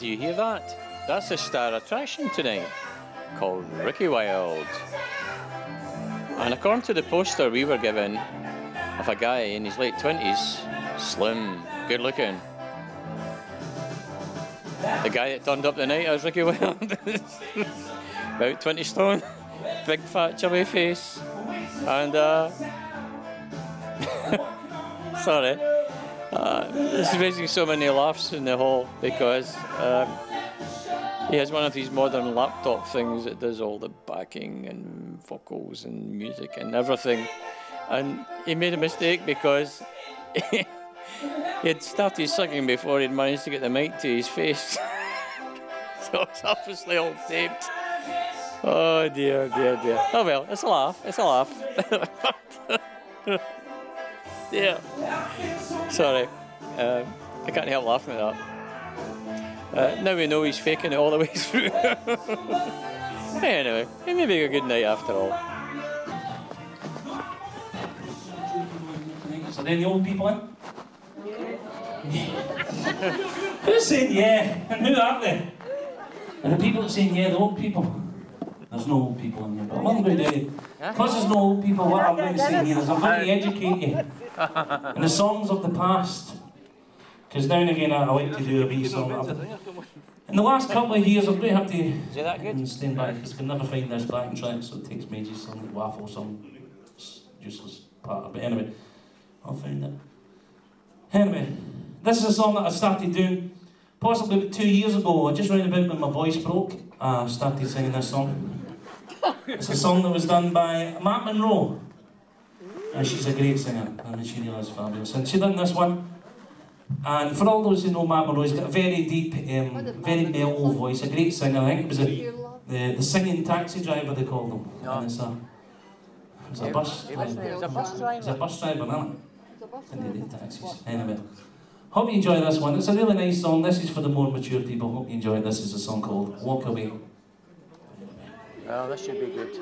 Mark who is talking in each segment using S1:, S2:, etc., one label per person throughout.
S1: Do you hear that? That's a star attraction tonight, called Ricky Wilde. And according to the poster we were given of a guy in his late 20s, slim, good looking. The guy that turned up tonight as Ricky Wilde, about 20 stone, big fat chubby face, and sorry, this is raising so many laughs in the hall because he has one of these modern laptop things that does all the backing and vocals and music and everything, and he made a mistake because he had started singing before he'd managed to get the mic to his face. So it's obviously all taped. Oh dear, dear, dear. Oh well, it's a laugh, it's a laugh. Yeah. Sorry, I can't help laughing at that. Now we know he's faking it all the way through. Anyway, it may be a good night after all.
S2: So then the old people in? Who's saying yeah? And who are they? And the people that saying yeah, the old people. There's no old people in here, but what I'm going to do, because there's no old people, what I'm going to say here is I'm going to educate you in the songs of the past. Because now and again I like to do a wee song. In the last couple of years I'm going to have to stand back because I can never find this backing track, so it takes me ages, some waffle, some useless part of it. But anyway, I'll find it. Anyway, this is a song that I started doing possibly about 2 years ago, just round about when my voice broke. I started singing this song. It's a song that was done by Matt Monro. And she's a great singer, I mean she really is fabulous. And she done this one. And for all those who know Matt Monro, he's got a very deep, very mellow voice, a great singer. I think it was the singing taxi driver they called him. No. And it's a bus driver. He's a bus driver, isn't it? And they did taxis. Anyway. Hope you enjoy this one. It's a really nice song. This is for the more mature people. Hope you enjoy it. This is a song called Walk Away.
S1: Oh, this should be good.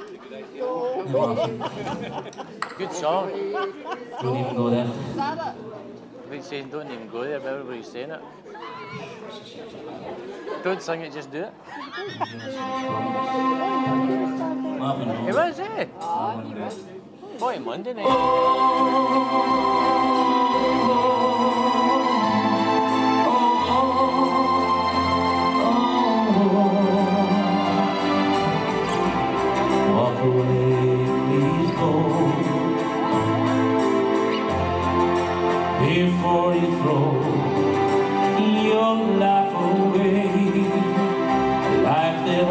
S1: Good song.
S2: Don't even go there.
S1: He's saying don't even go there, but everybody's saying it. Don't sing it, just do it. It was, eh? Boy, Monday night.
S2: Walk away, please go, before you throw your life away, life that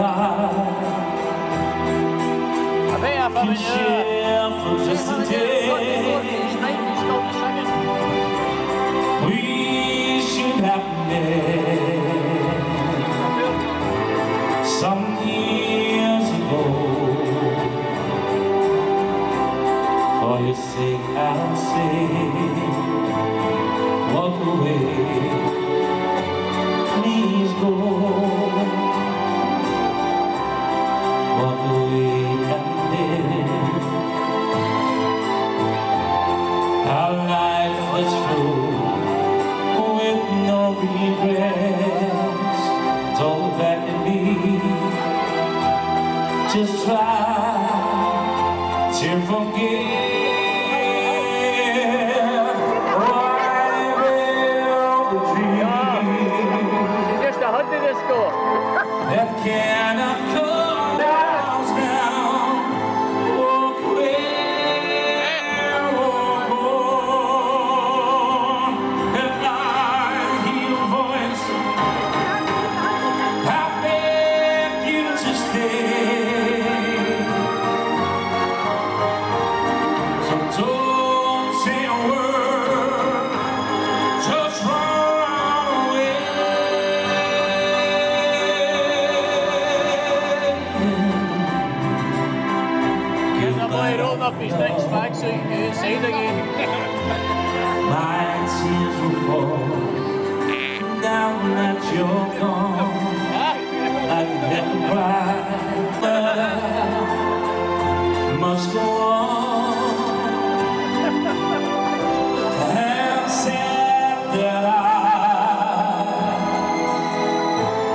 S2: I can share for just a day. We should have met some years ago. For your sake I'll say, walk away, please go. Walk away and live. Our life was through with no regrets. Don't back at me. Just try to forget. That cannot come down. Walk away, walk on. If I hear your voice, I beg you to stay. So don't say a word, just run away.
S1: Rolled up his next bag so he can go inside again.
S2: My tears will fall down that you're gone. I can never cry, but I must go on. And said that I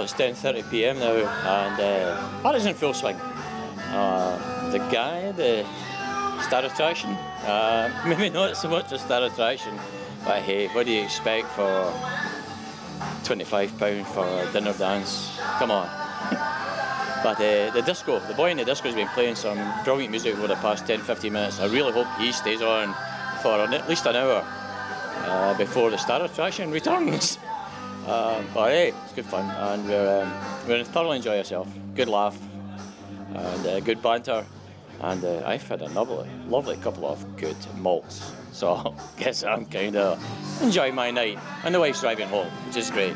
S1: It's 10:30 p.m. now, and party's in full swing. The guy, the star attraction, maybe not so much a star attraction, but hey, what do you expect for £25 for a dinner dance? Come on. But the disco, the boy in the disco has been playing some brilliant music over the past 10-15 minutes. I really hope he stays on for at least an hour before the star attraction returns. But hey, it's good fun, and we're going to thoroughly enjoy ourselves. Good laugh, and good banter, and I've had a lovely couple of good malts. So I guess I'm kind of enjoying my night, and the wife's driving home, which is great.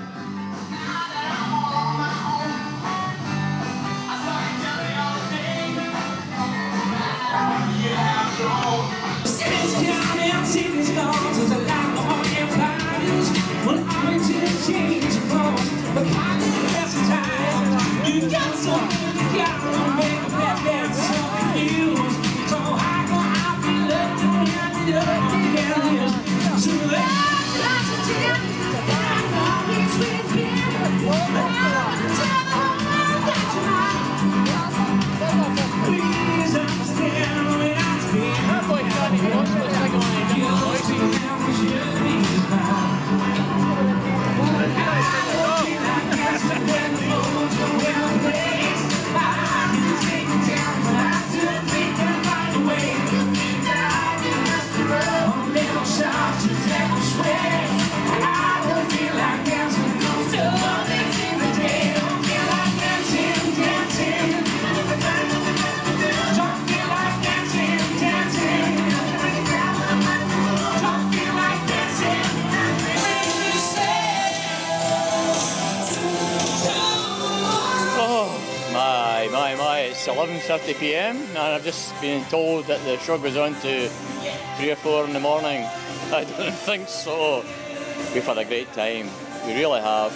S1: It's 11:30 p.m. and I've just been told that the show goes on to 3 or 4 in the morning. I don't think so. We've had a great time. We really have.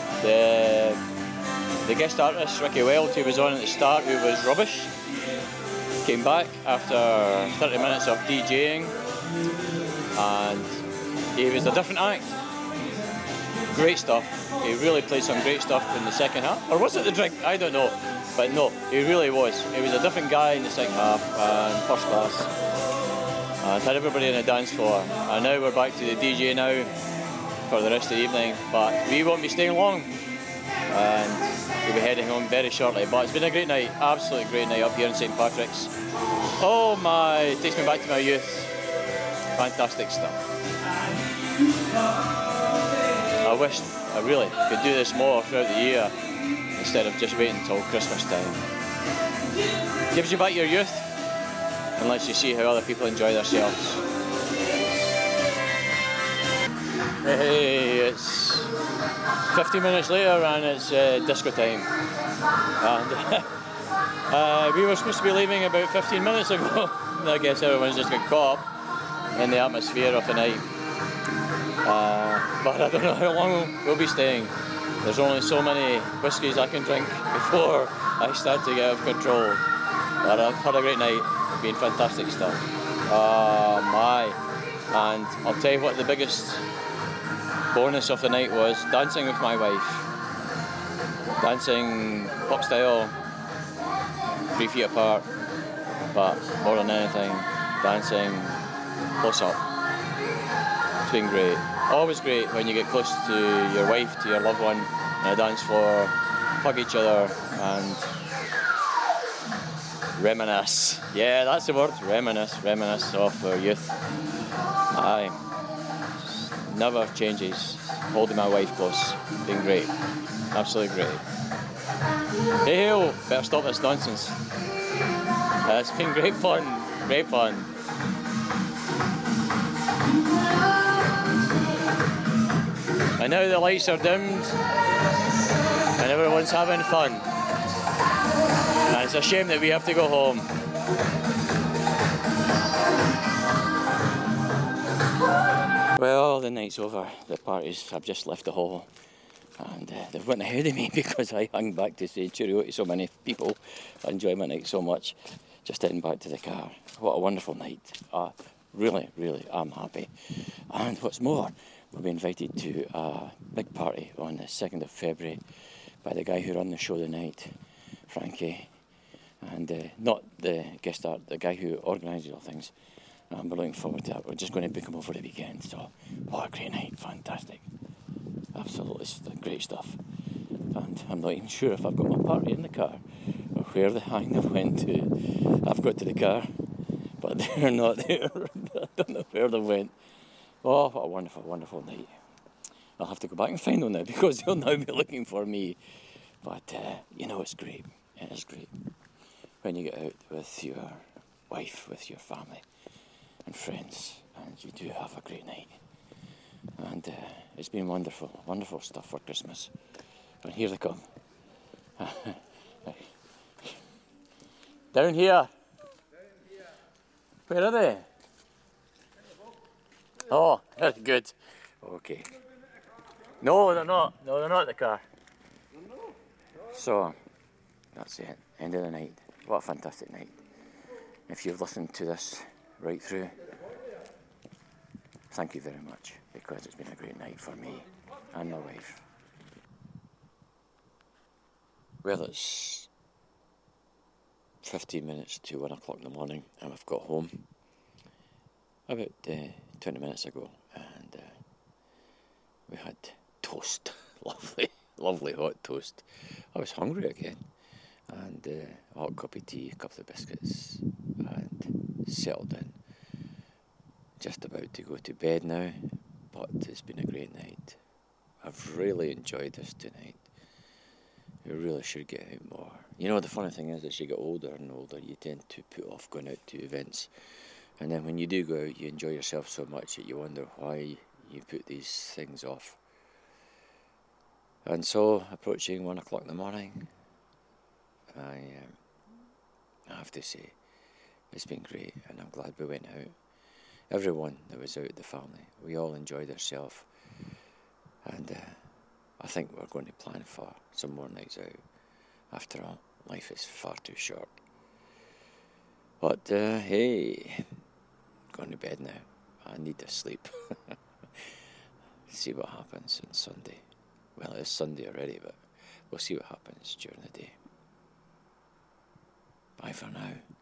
S1: The guest artist, Ricky Welch, who was on at the start, who was rubbish, came back after 30 minutes of DJing, and he was a different act. Great stuff. He really played some great stuff in the second half. Or was it the drink? I don't know. But no, he really was. He was a different guy in the second half, and first class. And had everybody in the dance floor. And now we're back to the DJ now for the rest of the evening. But we won't be staying long. And we'll be heading home very shortly. But it's been a great night, absolutely great night up here in St Patrick's. Oh my, it takes me back to my youth. Fantastic stuff. I wish I really could do this more throughout the year instead of just waiting until Christmas time. Gives you back your youth and lets you see how other people enjoy themselves. Hey, it's 50 minutes later and it's disco time. And we were supposed to be leaving about 15 minutes ago. I guess everyone's just got caught up in the atmosphere of the night. But I don't know how long we'll be staying. There's only so many whiskies I can drink before I start to get out of control. But I've had a great night. It's been fantastic stuff. My. And I'll tell you what the biggest bonus of the night was: dancing with my wife. Dancing pop style, 3 feet apart, but more than anything, dancing close up. It's been great. Always great when you get close to your wife, to your loved one, on a dance floor, hug each other and reminisce. Yeah, that's the word, reminisce of our youth. Aye, never changes. Holding my wife close, been great, absolutely great. Hey ho, better stop this nonsense. It's been great fun, great fun. And now the lights are dimmed and everyone's having fun. And it's a shame that we have to go home. Well, the night's over. The parties, I've just left the hall. And they've went ahead of me because I hung back to say cheerio to so many people. I enjoy my night so much. Just heading back to the car. What a wonderful night. Really, I'm happy. And what's more, we'll be invited to a big party on the 2nd of February by the guy who ran the show the night, Frankie, and not the guest star, the guy who organises all things. And we're looking forward to that. We're just going to book him over the weekend. So, what a great night. Fantastic. Absolutely great stuff. And I'm not even sure if I've got my party in the car or where the hang I went to. I've got to the car, but they're not there. I don't know where they went. Oh, what a wonderful, wonderful night. I'll have to go back and find them now because they'll now be looking for me. But, it's great. It is great when you get out with your wife, with your family and friends, and you do have a great night. And it's been wonderful, wonderful stuff for Christmas. And here they come. Down here. Where are they? Oh, very good. Okay. No, they're not. No, they're not in the car. So, that's it. End of the night. What a fantastic night. If you've listened to this right through, thank you very much, because it's been a great night for me and my wife. Well, it's 15 minutes to 1 o'clock in the morning, and I've got home about 20 minutes ago, and we had toast. Lovely, lovely hot toast. I was hungry again, and a hot cup of tea, a couple of biscuits, and settled in. Just about to go to bed now, but it's been a great night. I've really enjoyed this tonight. You really should get out more. You know, the funny thing is, as you get older and older, you tend to put off going out to events. And then when you do go out, you enjoy yourself so much that you wonder why you put these things off. And so, approaching 1 o'clock in the morning, I have to say, it's been great, and I'm glad we went out. Everyone that was out, the family, we all enjoyed ourselves. And I think we're going to plan for some more nights out. After all, life is far too short. But hey, going to bed now. I need to sleep. See what happens on Sunday. Well, it's Sunday already, but we'll see what happens during the day. Bye for now.